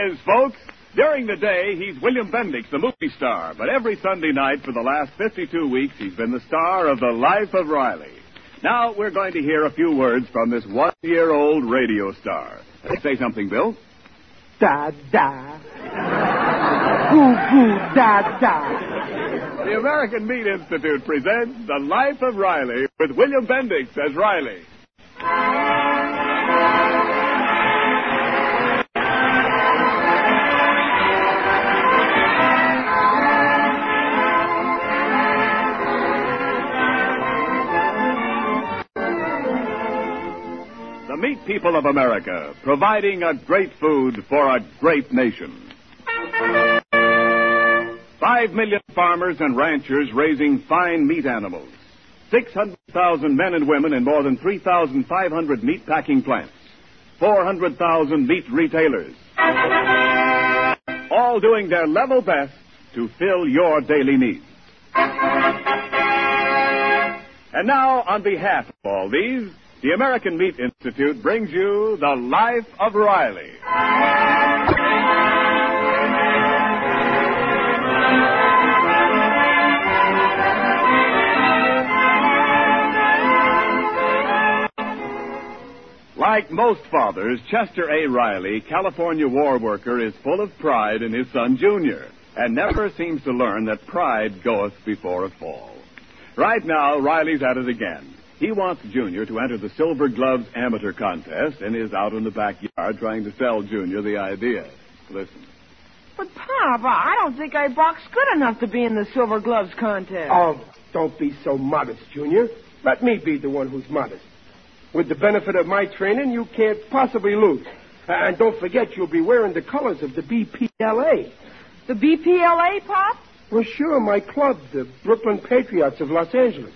is, folks. During the day, he's William Bendix, the movie star. But every Sunday night for the last 52 weeks, he's been the star of The Life of Riley. Now, we're going to hear a few words from this one-year-old radio star. Say something, Bill. Da-da. Goo-goo, da-da. The American Meat Institute presents The Life of Riley with William Bendix as Riley. The meat people of America, providing a great food for a great nation. 5 million farmers and ranchers raising fine meat animals. 600,000 men and women in more than 3,500 meat packing plants. 400,000 meat retailers. All doing their level best to fill your daily needs. And now, on behalf of all these, the American Meat Institute brings you The Life of Riley. Like most fathers, Chester A. Riley, California war worker, is full of pride in his son Junior, and never seems to learn that pride goeth before a fall. Right now, Riley's at it again. He wants Junior to enter the Silver Gloves Amateur Contest and is out in the backyard trying to sell Junior the idea. Listen. But, Pop, I don't think I box good enough to be in the Silver Gloves contest. Oh, don't be so modest, Junior. Let me be the one who's modest. With the benefit of my training, you can't possibly lose. And don't forget, you'll be wearing the colors of the BPLA. The BPLA, Pop? Well, sure, my club, the Brooklyn Patriots of Los Angeles.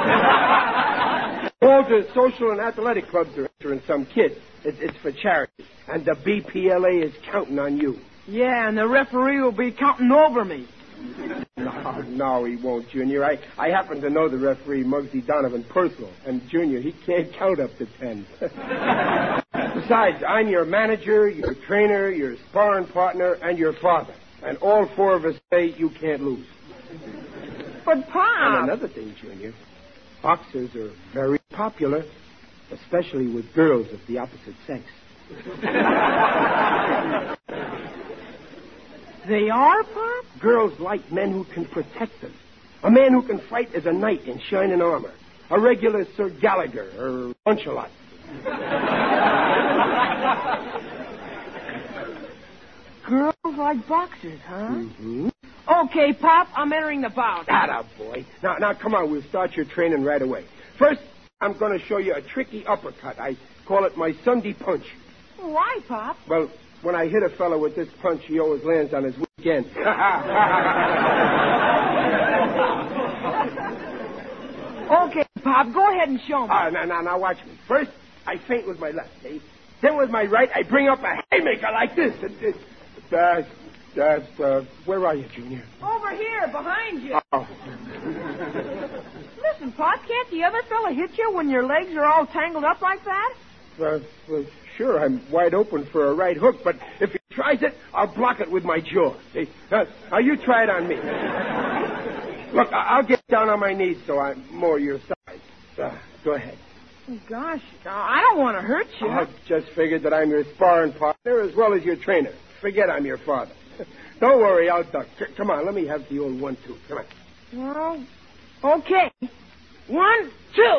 All the social and athletic clubs are entering some kid. It's for charity. And the BPLA is counting on you. Yeah, and the referee will be counting over me. No, he won't, Junior. I happen to know the referee, Muggsy Donovan, personal. And, Junior, he can't count up to 10. Besides, I'm your manager, your trainer, your sparring partner, and your father. And all four of us say you can't lose. But, Pop... And another thing, Junior. Boxers are very popular, especially with girls of the opposite sex. They are, Pop? Girls like men who can protect them. A man who can fight as a knight in shining armor. A regular Sir Gallagher or Punchalot. Girls like boxers, huh? Mm-hmm. Okay, Pop, I'm entering the bout. Atta boy. Now, come on, we'll start your training right away. First, I'm going to show you a tricky uppercut. I call it my Sunday punch. Why, Pop? Well, when I hit a fellow with this punch, he always lands on his weekend. Okay, Pop, go ahead and show me. Now, watch me. First, I feint with my left, see? Then with my right, I bring up a haymaker like this. Where are you, Junior? Over here, behind you. Oh. Listen, Pop, can't the other fella hit you when your legs are all tangled up like that? Well, sure, I'm wide open for a right hook, but if he tries it, I'll block it with my jaw. See? Now, you try it on me. Look, I'll get down on my knees so I'm more your size. Go ahead. Oh, gosh, I don't want to hurt you. I just figured that I'm your sparring partner as well as your trainer. Forget I'm your father. Don't worry, I'll duck. Come on, let me have the old 1-2. Come on. Well, okay. 1, 2.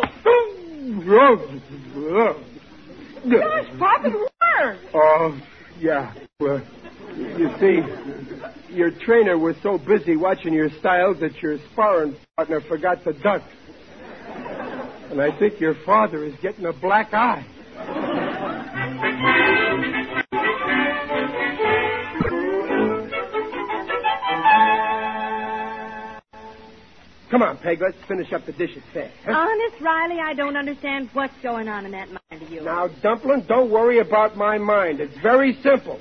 Gosh, Pop, it worked. Oh, yeah. Well, you see, your trainer was so busy watching your styles that your sparring partner forgot to duck. And I think your father is getting a black eye. Come on, Peg, let's finish up the dishes fast. Huh? Honest, Riley, I don't understand what's going on in that mind of yours. Now, Dumplin', don't worry about my mind. It's very simple.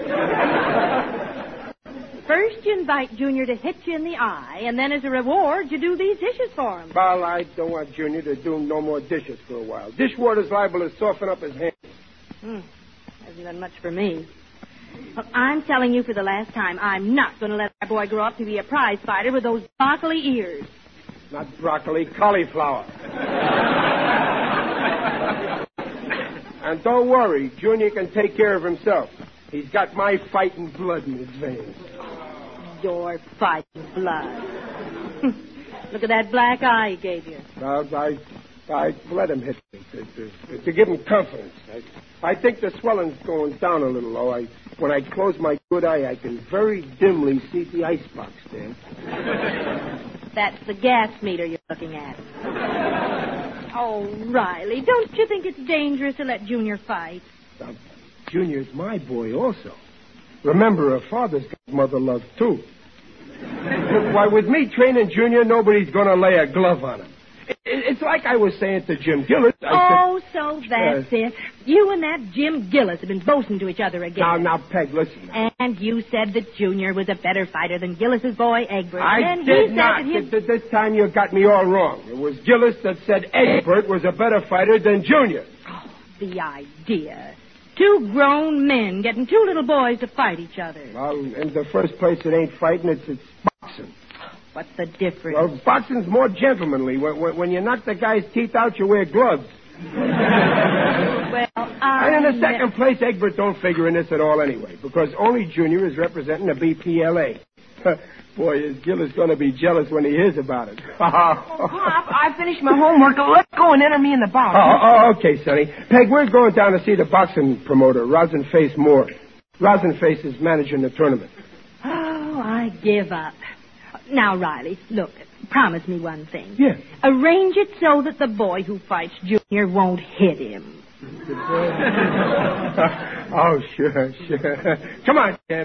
First, you invite Junior to hit you in the eye, and then as a reward, you do these dishes for him. Well, I don't want Junior to do no more dishes for a while. Dishwater's liable to soften up his hands. Hasn't done much for me. Look, I'm telling you for the last time, I'm not going to let our boy grow up to be a prize fighter with those broccoli ears. Not broccoli, cauliflower. And don't worry, Junior can take care of himself. He's got my fighting blood in his veins. Your fighting blood. Look at that black eye he gave you. I let him hit me to give him confidence. I think the swelling's going down a little, though. When I close my good eye, I can very dimly see the icebox there. That's the gas meter you're looking at. Oh, Riley, don't you think it's dangerous to let Junior fight? Junior's my boy also. Remember, a father's got mother love, too. Why, with me training Junior, nobody's going to lay a glove on him. It's like I was saying to Jim Gillis. So that's it. You and that Jim Gillis have been boasting to each other again. Now, Peg, listen. And you said that Junior was a better fighter than Gillis's boy, Egbert. I did not. This time you got me all wrong. It was Gillis that said Egbert was a better fighter than Junior. Oh, the idea. Two grown men getting two little boys to fight each other. Well, in the first place, it ain't fighting, it's boxing. What's the difference? Well, boxing's more gentlemanly. When you knock the guy's teeth out, you wear gloves. Well, And in the second place, Egbert don't figure in this at all anyway, because only Junior is representing the BPLA. Boy, is Gillis going to be jealous when he hears about it. Pop, I finished my homework. Let's go and enter me in the bout. Okay, Sonny. Peg, we're going down to see the boxing promoter, Rosinface Moore. Rosinface is managing the tournament. Oh, I give up. Now, Riley, look, promise me one thing. Yeah. Arrange it so that the boy who fights Junior won't hit him. Oh, sure. Come on, Champ.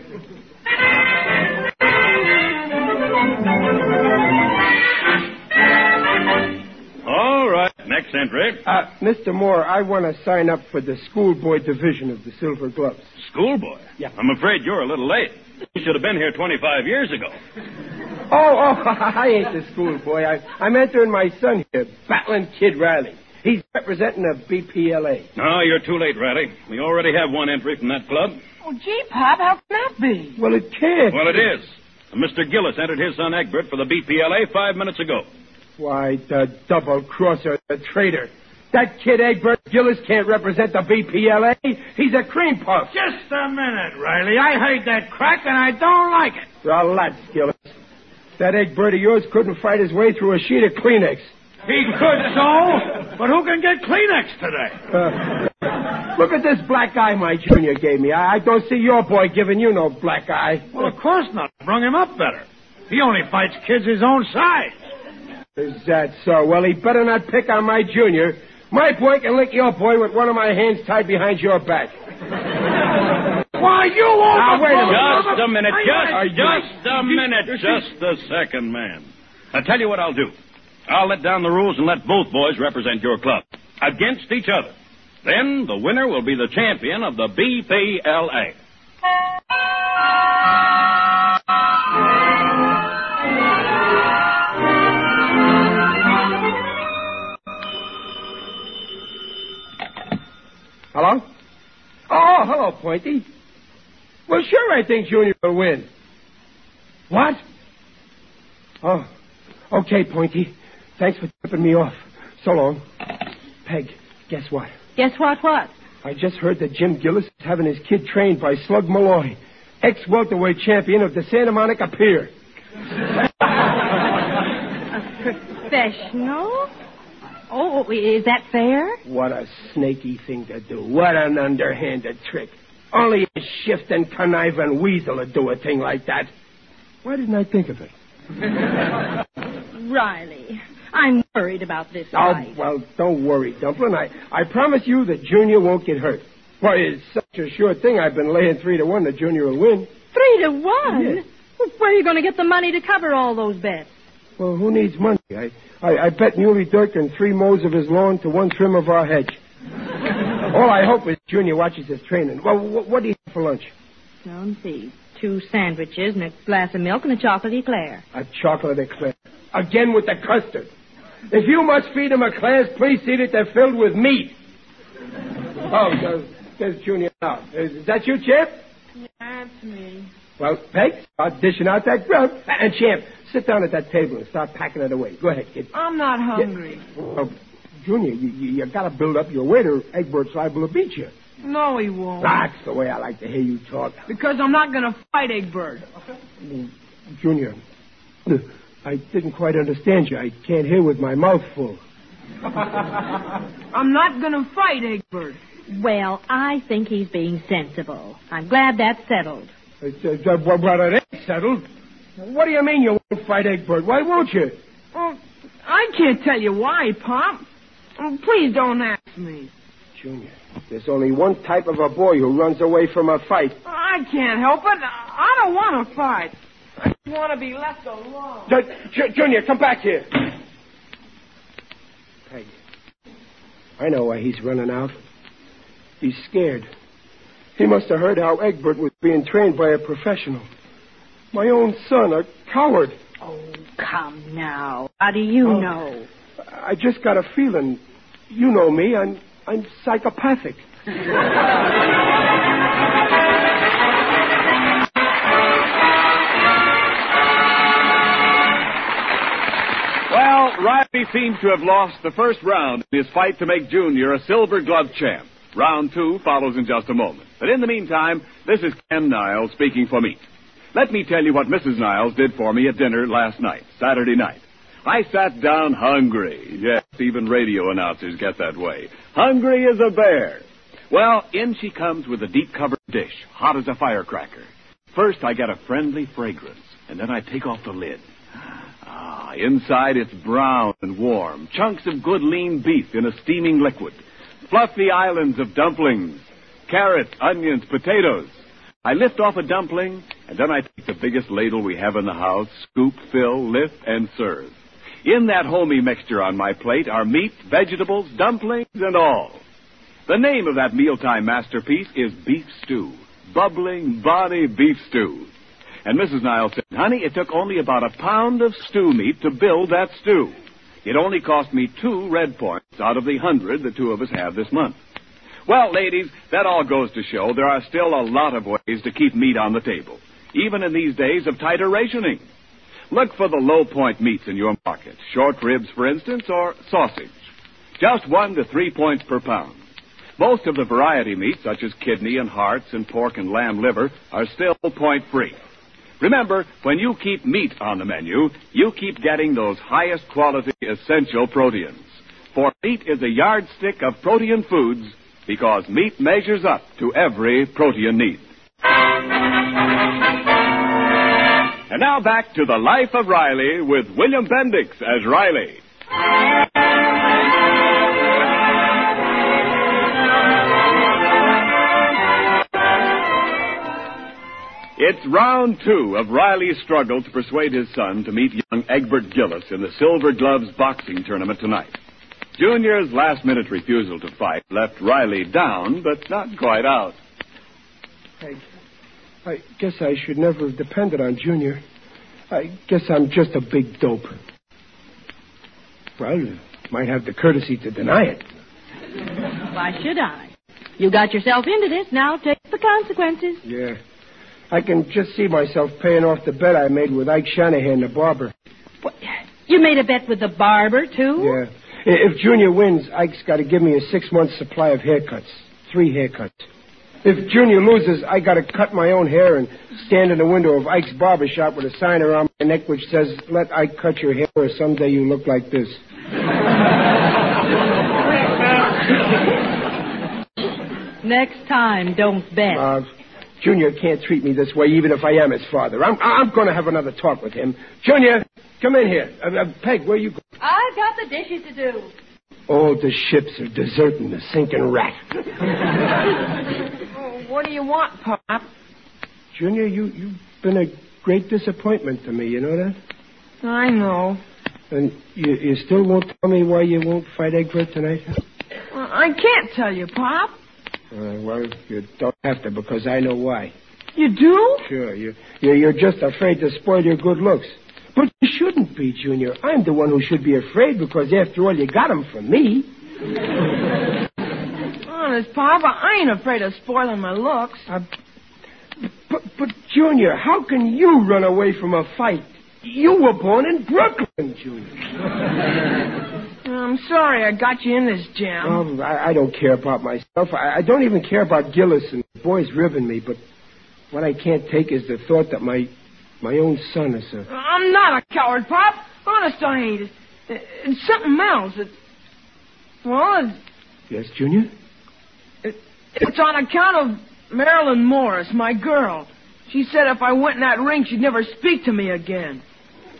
All right, next entry. Mr. Moore, I want to sign up for the schoolboy division of the Silver Gloves. Schoolboy? Yeah. I'm afraid you're a little late. You should have been here 25 years ago. Oh, I ain't the schoolboy. I'm entering my son here, Battling Kid Riley. He's representing the BPLA. No, you're too late, Riley. We already have one entry from that club. Oh, gee, Pop, how can that be? Well, it can't. Well, it is. Mr. Gillis entered his son Egbert for the BPLA 5 minutes ago. Why, the double-crosser, the traitor. That kid Egbert Gillis can't represent the BPLA. He's a cream puff. Just a minute, Riley. I heard that crack, and I don't like it. Relax, Gillis. That Egbert of yours couldn't fight his way through a sheet of Kleenex. He could so, but who can get Kleenex today? Look at this black eye my junior gave me. I don't see your boy giving you no black eye. Well, of course not. Brung him up better. He only fights kids his own size. Is that so? Well, he better not pick on my junior. My boy can lick your boy with one of my hands tied behind your back. Why, you won't... Now, wait a minute. Just a minute. Just a minute. Just a second, man. I'll tell you what I'll do. I'll let down the rules and let both boys represent your club against each other. Then the winner will be the champion of the BPLA. Hello? Oh, hello, Pointy. Well, sure, I think Junior will win. What? Oh, okay, Pointy. Thanks for tipping me off. So long. Peg, guess what? Guess what? I just heard that Jim Gillis is having his kid trained by Slug Malloy, ex-welterweight champion of the Santa Monica Pier. A professional? Oh, is that fair? What a snaky thing to do. What an underhanded trick. Only a shifting, conniving weasel would do a thing like that. Why didn't I think of it? Riley, I'm worried about this Oh, fight. well, don't worry, Dumplin'. I promise you that Junior won't get hurt. Why, it's such a sure thing I've been laying 3-1 that Junior will win. 3-1? Yes. Well, where are you going to get the money to cover all those bets? Well, who needs money? I bet Muley Dirk and 3 mows of his lawn to 1 trim of our hedge. All I hope is Junior watches his training. Well, what do you have for lunch? Well, let's see. 2 sandwiches and a glass of milk and a chocolate eclair. A chocolate eclair. Again with the custard. If you must feed them eclairs, please see that they're filled with meat. Oh, there's Junior now. Is that you, Chip? Yeah, that's me. Well, Peg, start dishing out that grub. And, Champ, sit down at that table and start packing it away. Go ahead, kid. I'm not hungry. Well, Junior, you got to build up your weight or Egbert's liable to beat you. No, he won't. That's the way I like to hear you talk. Because I'm not going to fight Egbert. Junior, I didn't quite understand you. I can't hear with my mouth full. I'm not going to fight Egbert. Well, I think he's being sensible. I'm glad that's settled. Well, it ain't settled. What do you mean you won't fight Egbert? Why won't you? Well, I can't tell you why, Pop. Please don't ask me. Junior, there's only one type of a boy who runs away from a fight. I can't help it. I don't want to fight. I just want to be left alone. Junior, come back here. Peg, I know why he's running out. He's scared. He must have heard how Egbert was being trained by a professional. My own son, a coward. Oh, come now. How do you know? I just got a feeling. You know me. I'm psychopathic. Well, Riley seems to have lost the first round in his fight to make Junior a Silver Glove champ. Round 2 follows in just a moment. But in the meantime, this is Ken Niles speaking for me. Let me tell you what Mrs. Niles did for me at dinner last night, Saturday night. I sat down hungry. Yes, even radio announcers get that way. Hungry as a bear. Well, in she comes with a deep-covered dish, hot as a firecracker. First, I get a friendly fragrance, and then I take off the lid. Inside it's brown and warm. Chunks of good lean beef in a steaming liquid. Fluffy islands of dumplings. Carrots, onions, potatoes. I lift off a dumpling, and then I take the biggest ladle we have in the house, scoop, fill, lift, and serve. In that homey mixture on my plate are meat, vegetables, dumplings, and all. The name of that mealtime masterpiece is beef stew. Bubbling, bonny beef stew. And Mrs. Niles said, honey, it took only about a pound of stew meat to build that stew. It only cost me 2 red points out of the 100 the two of us have this month. Well, ladies, that all goes to show there are still a lot of ways to keep meat on the table, even in these days of tighter rationing. Look for the low-point meats in your market, short ribs, for instance, or sausage. Just 1 to 3 points per pound. Most of the variety meats, such as kidney and hearts and pork and lamb liver, are still point-free. Remember, when you keep meat on the menu, you keep getting those highest quality essential proteins. For meat is a yardstick of protein foods because meat measures up to every protein need. And now back to the life of Riley with William Bendix as Riley. It's round 2 of Riley's struggle to persuade his son to meet young Egbert Gillis in the Silver Gloves boxing tournament tonight. Junior's last-minute refusal to fight left Riley down, but not quite out. I guess I should never have depended on Junior. I guess I'm just a big dope. Well, you might have the courtesy to deny it. Why should I? You got yourself into this. Now take the consequences. Yeah. I can just see myself paying off the bet I made with Ike Shanahan, the barber. What? You made a bet with the barber, too? Yeah. If Junior wins, Ike's got to give me a 6-month supply of haircuts. 3 haircuts. If Junior loses, I got to cut my own hair and stand in the window of Ike's barber shop with a sign around my neck which says, let Ike cut your hair or someday you look like this. Next time, don't bet. Junior can't treat me this way, even if I am his father. I'm going to have another talk with him. Junior, come in here. Peg, where you go? I've got the dishes to do. Oh, the ships are deserting the sinking rat. Oh, what do you want, Pop? Junior, you've been a great disappointment to me, you know that? I know. And you still won't tell me why you won't fight Egbert tonight? Well, I can't tell you, Pop. Well, you don't have to, because I know why. You do? Sure, you're just afraid to spoil your good looks. But you shouldn't be, Junior. I'm the one who should be afraid, because after all, you got 'em from me. Honest, Pop, I ain't afraid of spoiling my looks. But, Junior, how can you run away from a fight? You were born in Brooklyn, Junior. I'm sorry I got you in this jam. I don't care about myself. I don't even care about Gillis and the boys ribbing me, but what I can't take is the thought that my own son is a... I'm not a coward, Pop. Honest, I ain't. It's something else. Yes, Junior? It's on account of Marilyn Morris, my girl. She said if I went in that ring, she'd never speak to me again. Is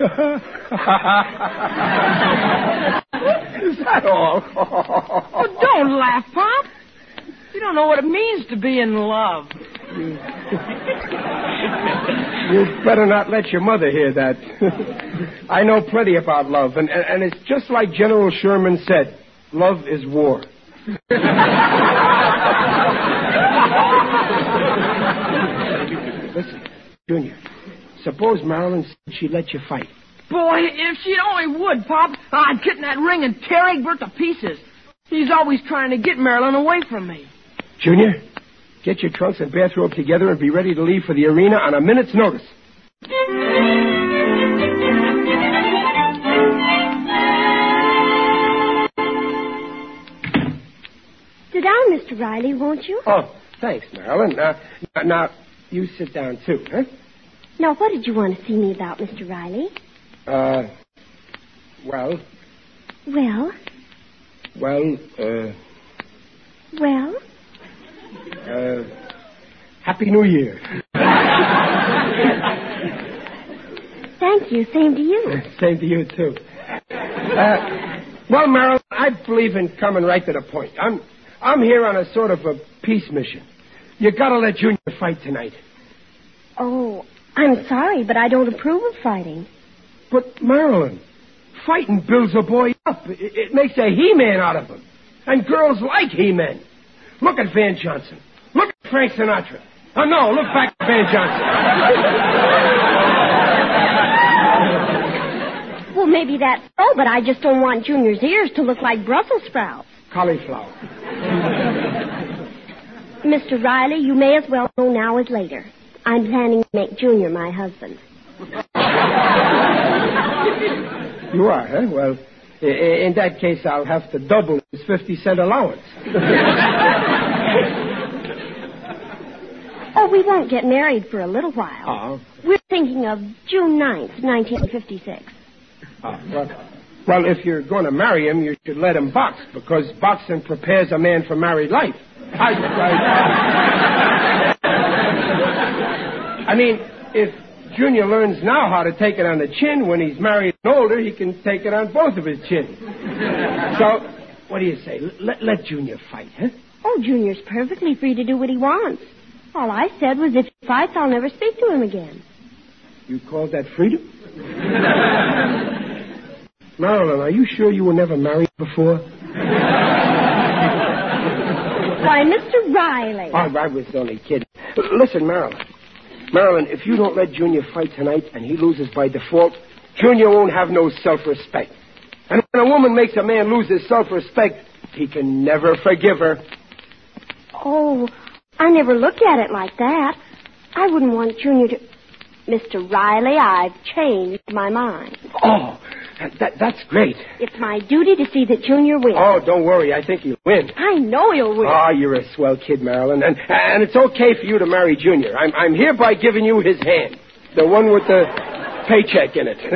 that all? Oh, don't laugh, Pop. You don't know what it means to be in love. You'd better not let your mother hear that. I know plenty about love, and it's just like General Sherman said, love is war. Listen, Junior, suppose Marilyn said she'd let you fight. Boy, if she only would, Pop, I'd get in that ring and tear Egbert to pieces. He's always trying to get Marilyn away from me. Junior, get your trunks and bathrobe together and be ready to leave for the arena on a minute's notice. Sit down, Mr. Riley, won't you? Oh, thanks, Marilyn. Now, you sit down, too, huh? Now, what did you want to see me about, Mr. Riley? Well... Well? Well, Happy New Year. Thank you. Same to you. Same to you, too. Well, Marilyn, I believe in coming right to the point. I'm here on a sort of a peace mission. You gotta let Junior fight tonight. Oh, I'm sorry, but I don't approve of fighting. But, Marilyn, fighting builds a boy up. It makes a He-Man out of him. And girls like He-Men. Look at Van Johnson. Look at Frank Sinatra. Oh, no, look back at Van Johnson. Well, maybe that's so, but I just don't want Junior's ears to look like Brussels sprouts. Cauliflower. Mr. Riley, you may as well know now as later. I'm planning to make Junior my husband. You are, huh? Well, in that case, I'll have to double his 50-cent allowance. Oh, we won't get married for a little while. Oh. We're thinking of June 9th, 1956. Well, if you're going to marry him, you should let him box, because boxing prepares a man for married life. I mean, if Junior learns now how to take it on the chin, when he's married and older, he can take it on both of his chins. So, what do you say? Let Junior fight, huh? Oh, Junior's perfectly free to do what he wants. All I said was if he fights, I'll never speak to him again. You called that freedom? Marilyn, are you sure you were never married before? Why, Mr. Riley. Oh, I was only kidding. Listen, Marilyn. Marilyn, if you don't let Junior fight tonight and he loses by default, Junior won't have no self-respect. And when a woman makes a man lose his self-respect, he can never forgive her. Oh, I never looked at it like that. I wouldn't want Junior to... Mr. Riley, I've changed my mind. Oh, that's great. It's my duty to see that Junior wins. Oh, don't worry. I think he'll win. I know he'll win. Oh, you're a swell kid, Marilyn. And it's okay for you to marry Junior. I'm hereby giving you his hand. The one with the paycheck in it.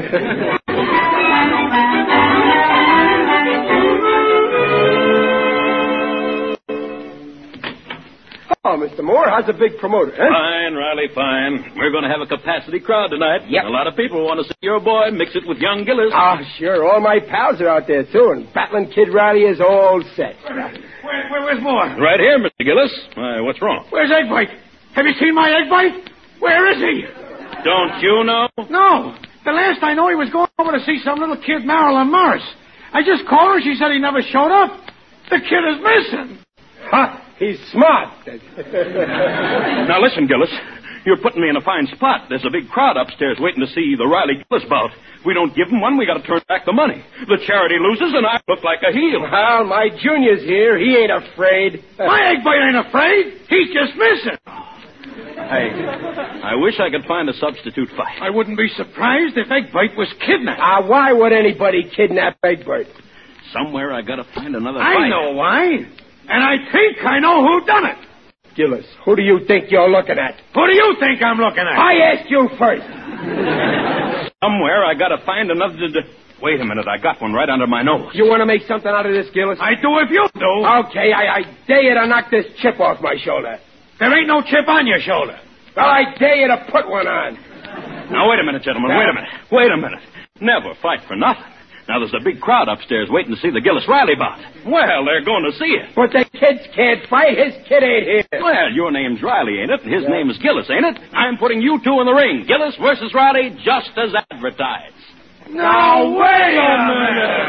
Oh, Mr. Moore, how's the big promoter, huh? Fine, Riley, fine. We're going to have a capacity crowd tonight. Yep. A lot of people want to see your boy mix it with young Gillis. Ah, sure. All my pals are out there, too, and Battling Kid Riley is all set. Where's Moore? Right here, Mr. Gillis. Why, what's wrong? Where's Eggbite? Have you seen my Eggbite? Where is he? Don't you know? No. The last I know, he was going over to see some little kid, Marilyn Morris. I just called her. She said he never showed up. The kid is missing. Huh? He's smart. Now, listen, Gillis. You're putting me in a fine spot. There's a big crowd upstairs waiting to see the Riley Gillis bout. If we don't give them one, we got to turn back the money. The charity loses, and I look like a heel. Well, my Junior's here. He ain't afraid. My Eggbite ain't afraid. He's just missing. I wish I could find a substitute fight. I wouldn't be surprised if Egbert was kidnapped. Why would anybody kidnap Egbert? Somewhere I gotta find another I fight. know why. And I think I know who done it. Gillis, who do you think you're looking at? Who do you think I'm looking at? I asked you first. Somewhere I gotta find another... Wait a minute, I got one right under my nose. You want to make something out of this, Gillis? I do if you do. Okay, I dare you to knock this chip off my shoulder. There ain't no chip on your shoulder. Well, I dare you to put one on. Now, wait a minute, gentlemen, wait a minute. Never fight for nothing. Now, there's a big crowd upstairs waiting to see the Gillis-Riley bout. Well, they're going to see it. But the kids can't fight. His kid ain't here. Well, your name's Riley, ain't it? And his name is Gillis, ain't it? I'm putting you two in the ring. Gillis versus Riley, just as advertised. Now, wait a minute.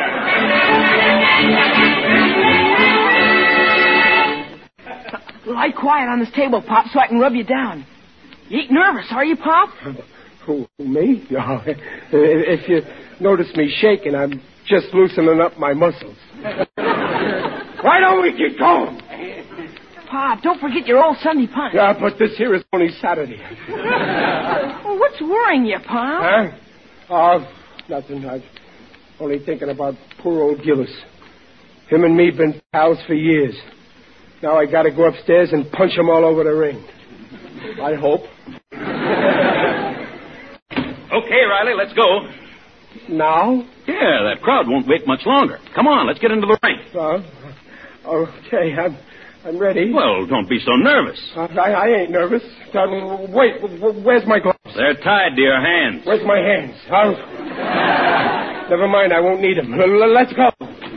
Lie quiet on this table, Pop, so I can rub you down. You ain't nervous, are you, Pop? Who, me? No. If you notice me shaking, I'm just loosening up my muscles. Why don't we keep going? Pop, don't forget your old Sunday punch. Yeah, but this here is only Saturday. Well, what's worrying you, Pop? Huh? Oh, nothing. I'm only thinking about poor old Gillis. Him and me been pals for years. Now I gotta go upstairs and punch him all over the ring. I hope. Okay, Riley, let's go. Now? Yeah, that crowd won't wait much longer. Come on, let's get into the ring. Okay, I'm ready. Well, don't be so nervous. I ain't nervous. Wait, where's my gloves? They're tied to your hands. Where's my hands? Never mind, I won't need them. Let's go.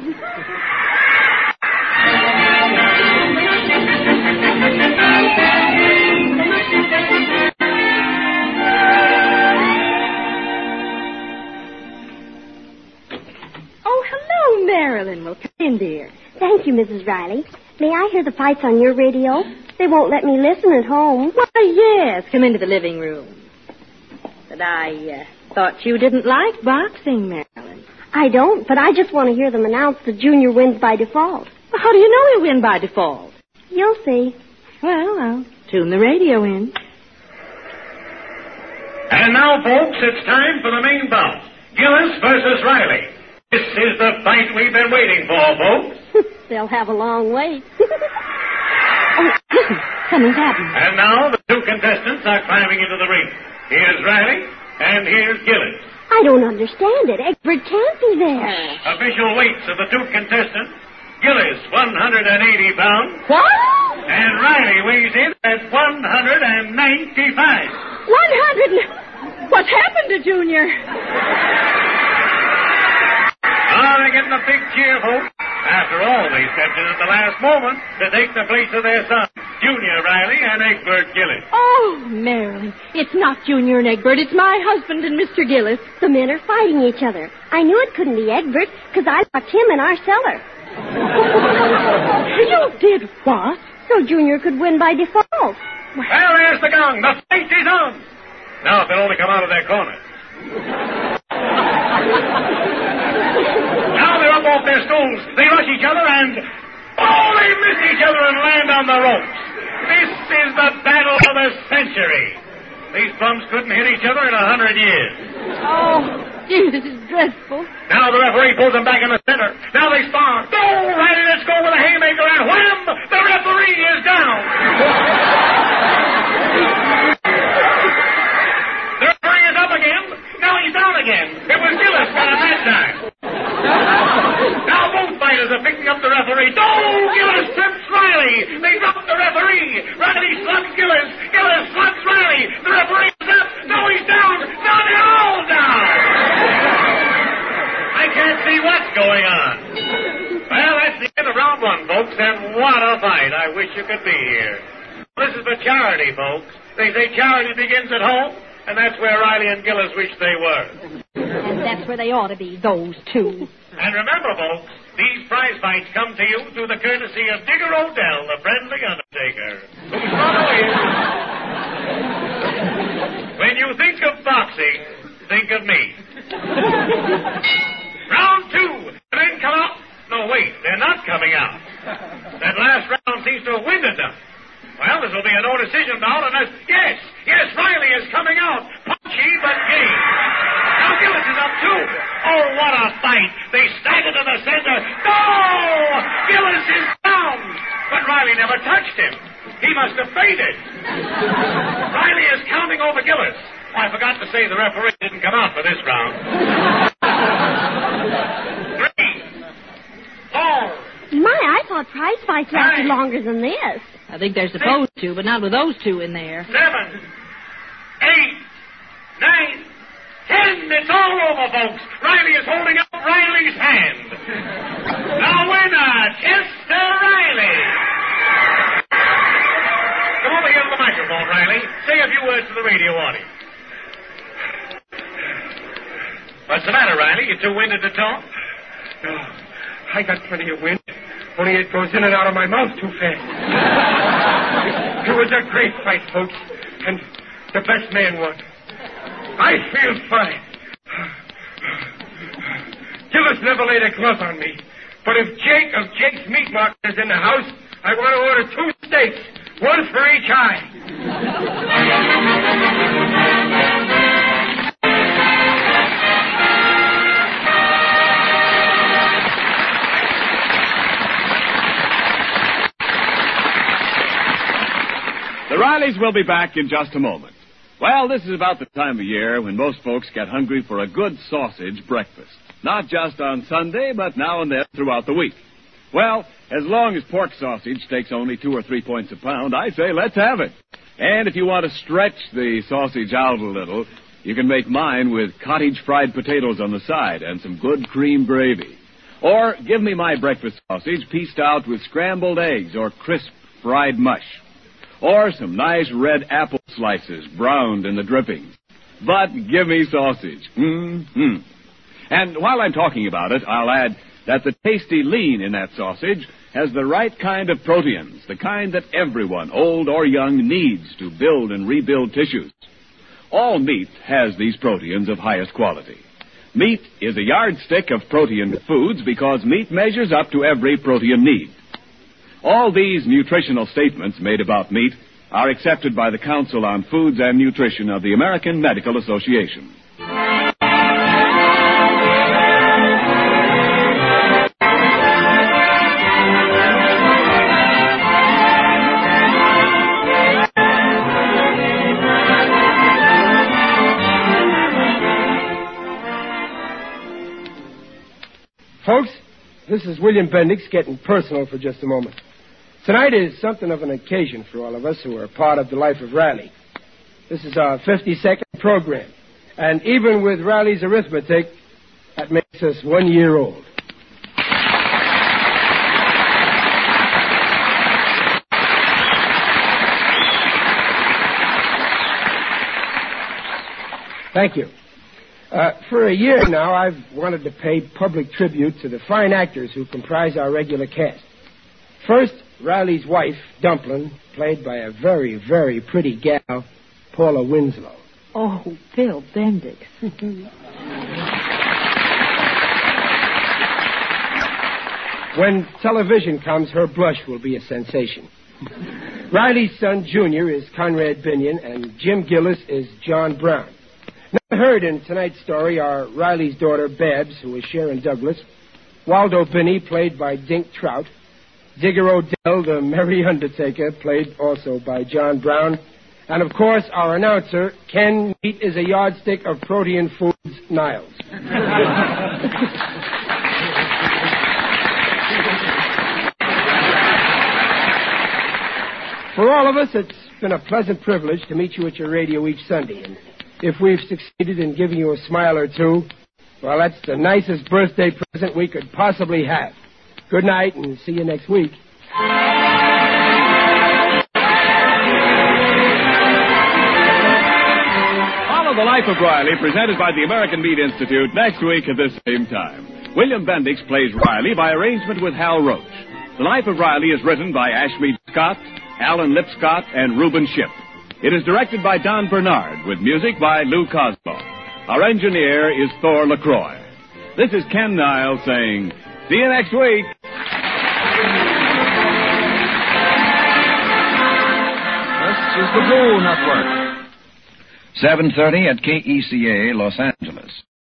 Marilyn will come in, dear. Thank you, Mrs. Riley. May I hear the fights on your radio? They won't let me listen at home. Why, yes. Come into the living room. But I thought you didn't like boxing, Marilyn. I don't, but I just want to hear them announce that Junior wins by default. Well, how do you know he'll win by default? You'll see. Well, I'll tune the radio in. And now, folks, it's time for the main bout. Gillis versus Riley. This is the fight we've been waiting for, folks. They'll have a long wait. Oh, listen, something's happened. And now the two contestants are climbing into the ring. Here's Riley, and here's Gillis. I don't understand it. Egbert can't be there. Official weights of the two contestants. Gillis, 180 pounds. What? And Riley weighs in at 195. 100. What's happened to Junior? They're getting a big cheer, folks. After all, they stepped in at the last moment to take the place of their son, Junior Riley and Egbert Gillis. Oh, Marilyn, it's not Junior and Egbert. It's my husband and Mr. Gillis. The men are fighting each other. I knew it couldn't be Egbert because I locked him in our cellar. You did what? So Junior could win by default. Well, there's the gong. The fight is on. Now, if they'll only come out of their corners. Now they're up off their stools. They rush each other and... Oh, they miss each other and land on the ropes. This is the battle of the century. These bums couldn't hit each other in 100 years. Oh, gee, this is dreadful. Now the referee pulls them back in the center. Now they spar. Go, Riley, let's go with a haymaker, and wham! The referee is down. The referee is up again. Now he's down again. It was Gillis got him that time. Now both fighters are picking up the referee. Oh, Gillis trips Riley. They drop the referee. Riley slugs Gillis. Gillis slugs Riley. The referee is up. Now he's down. Now they're all down. I can't see what's going on. Well, that's the end of round one, folks, and what a fight. I wish you could be here. This is for charity, folks. They say charity begins at home, and that's where Riley and Gillis wish they were. And that's where they ought to be, those two. And remember, folks, these prize fights come to you through the courtesy of Digger Odell, the friendly undertaker, whose motto is, when you think of boxing, think of me. Round two. The men come out. No, wait, they're not coming out. That last round seems to have winded them. Well, there's will be a no-decision bout unless... Yes, Riley is coming out. Punchy but game. Now Gillis is up, too. Oh, what a fight. They stagger to the center. No! Gillis is down. But Riley never touched him. He must have fainted. Riley is counting over Gillis. Oh, I forgot to say the referee didn't come out for this round. 3, 4. My, I thought prize fights lasted longer than this. I think they're supposed to, but not with those two in there. 7, 8, 9, 10. It's all over, folks. Riley is holding up Riley's hand. The winner, Chester Riley. Come over here to the microphone, Riley. Say a few words to the radio audience. What's the matter, Riley? You too winded to talk? No, I got plenty of wind. Only it goes in and out of my mouth too fast. It was a great fight, folks. And the best man won. I feel fine. Gillis never laid a glove on me. But if Jake of Jake's Meat Market is in the house, I want to order 2 steaks. 1 for each eye. The Rileys will be back in just a moment. Well, this is about the time of year when most folks get hungry for a good sausage breakfast. Not just on Sunday, but now and then throughout the week. Well, as long as pork sausage takes only 2 or 3 points a pound, I say let's have it. And if you want to stretch the sausage out a little, you can make mine with cottage fried potatoes on the side and some good cream gravy. Or give me my breakfast sausage pieced out with scrambled eggs or crisp fried mush. Or some nice red apple slices browned in the drippings. But give me sausage. Mm-hmm. And while I'm talking about it, I'll add that the tasty lean in that sausage has the right kind of proteins, the kind that everyone, old or young, needs to build and rebuild tissues. All meat has these proteins of highest quality. Meat is a yardstick of protein foods because meat measures up to every protein need. All these nutritional statements made about meat are accepted by the Council on Foods and Nutrition of the American Medical Association. Folks, this is William Bendix getting personal for just a moment. Tonight is something of an occasion for all of us who are part of the life of Riley. This is our 52nd program. And even with Riley's arithmetic, that makes us 1 year old. Thank you. For a year now, I've wanted to pay public tribute to the fine actors who comprise our regular cast. First, Riley's wife, Dumplin, played by a very, very pretty gal, Paula Winslow. Oh, Bill Bendix. When television comes, her blush will be a sensation. Riley's son, Junior, is Conrad Binion, and Jim Gillis is John Brown. Not heard in tonight's story are Riley's daughter, Babs, who is Sharon Douglas, Waldo Binney, played by Dink Trout, Digger O'Dell, the Merry Undertaker, played also by John Brown, and, of course, our announcer, Ken Meat is a yardstick of protein foods, Niles. For all of us, it's been a pleasant privilege to meet you at your radio each Sunday, and if we've succeeded in giving you a smile or two, well, that's the nicest birthday present we could possibly have. Good night, and see you next week. Follow The Life of Riley, presented by the American Meat Institute, next week at this same time. William Bendix plays Riley by arrangement with Hal Roach. The Life of Riley is written by Ashmead Scott, Alan Lipscott, and Reuben Ship. It is directed by Don Bernard, with music by Lou Cosmo. Our engineer is Thor LaCroix. This is Ken Niles saying, see you next week. the Blue Network. 7:30 at KECA, Los Angeles.